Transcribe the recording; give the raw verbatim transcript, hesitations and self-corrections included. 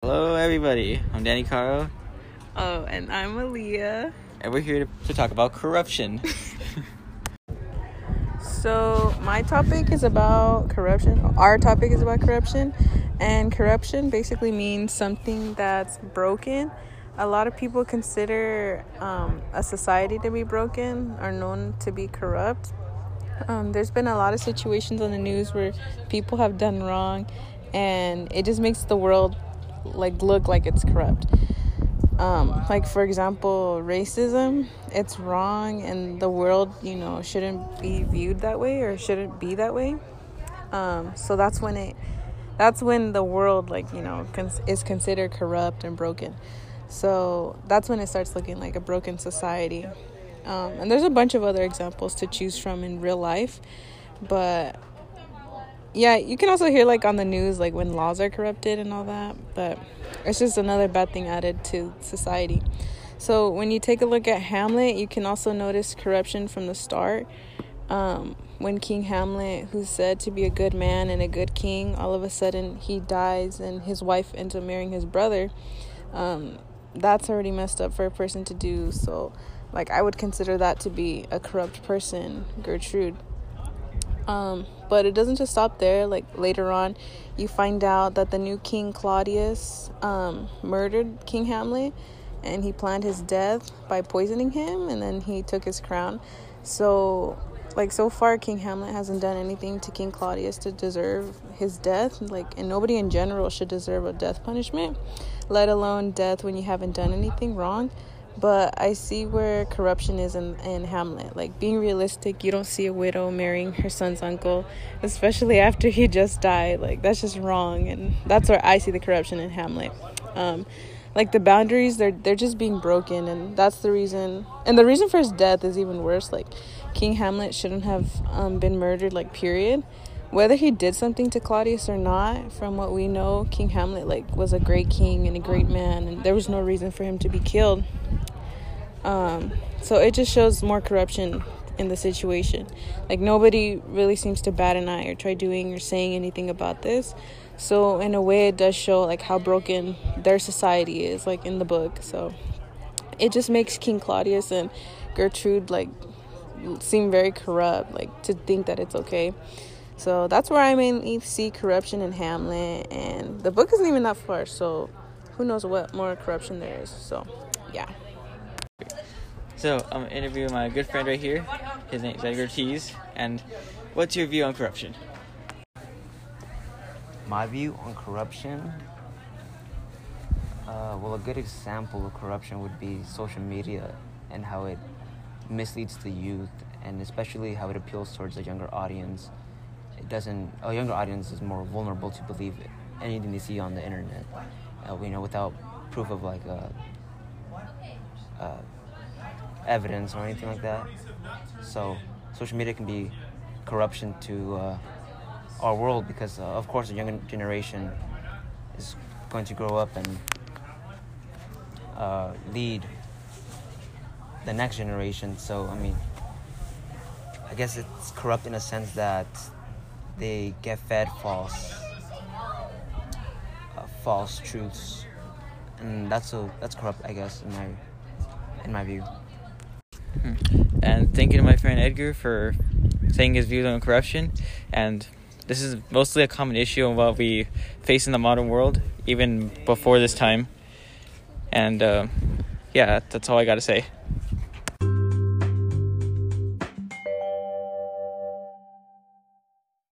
Hello, everybody. I'm Danny Caro. Oh, and I'm Aaliyah. And we're here to, to talk about corruption. So, my topic is about corruption. Our topic is about corruption. And corruption basically means something that's broken. A lot of people consider um, a society to be broken or known to be corrupt. Um, there's been a lot of situations on the news where people have done wrong, and it just makes the world like look like it's corrupt. Um, like, for example, racism, it's wrong, and the world, you know, shouldn't be viewed that way or shouldn't be that way. Um, so that's when it, that's when the world, like, you know, cons- is considered corrupt and broken. So that's when it starts looking like a broken society. Um, and there's a bunch of other examples to choose from in real life. But, yeah, you can also hear, like, on the news, like, when laws are corrupted and all that. But it's just another bad thing added to society. So when you take a look at Hamlet, you can also notice corruption from the start. Um, when King Hamlet, who's said to be a good man and a good king, all of a sudden he dies and his wife ends up marrying his brother. Um, that's already messed up for a person to do. So, like, I would consider that to be a corrupt person, Gertrude. Um, but it doesn't just stop there. Like, later on, you find out that the new King Claudius um, murdered King Hamlet, and he planned his death by poisoning him, and then he took his crown. So, like, so far, King Hamlet hasn't done anything to King Claudius to deserve his death. Like, and nobody in general should deserve a death punishment, let alone death when you haven't done anything wrong. But I see where corruption is in, in Hamlet. Like, being realistic, you don't see a widow marrying her son's uncle, especially after he just died. Like, that's just wrong. And that's where I see the corruption in Hamlet. Um, like, the boundaries, they're they're just being broken. And that's the reason. And the reason for his death is even worse. Like, King Hamlet shouldn't have um, been murdered, like, period. Whether he did something to Claudius or not, from what we know, King Hamlet, like, was a great king and a great man. And there was no reason for him to be killed. Um, so it just shows more corruption in the situation. Like, nobody really seems to bat an eye or try doing or saying anything about this. So in a way, it does show, like, how broken their society is, like, in the book. So it just makes King Claudius and Gertrude, like, seem very corrupt, like, to think that it's okay. So that's where I mainly see corruption in Hamlet. And the book isn't even that far, so who knows what more corruption there is. So, yeah. So, I'm interviewing my good friend right here. His name is Edgar Ortiz. And what's your view on corruption? My view on corruption? Uh, well, a good example of corruption would be social media and how it misleads the youth, and especially how it appeals towards a younger audience. It doesn't. A younger audience is more vulnerable to believe anything they see on the internet, uh, you know, without proof of, like, uh, uh, evidence or anything like that. So social media can be corruption to uh, our world because, uh, of course, the younger generation is going to grow up and uh, lead the next generation. So, I mean, I guess it's corrupt in a sense that they get fed false uh, false truths, and that's a that's corrupt, I guess, in my in my view. And thank you to my friend Edgar for saying his views on corruption. And this is mostly a common issue of what we face in the modern world, even before this time. And uh, yeah, that's all I got to say.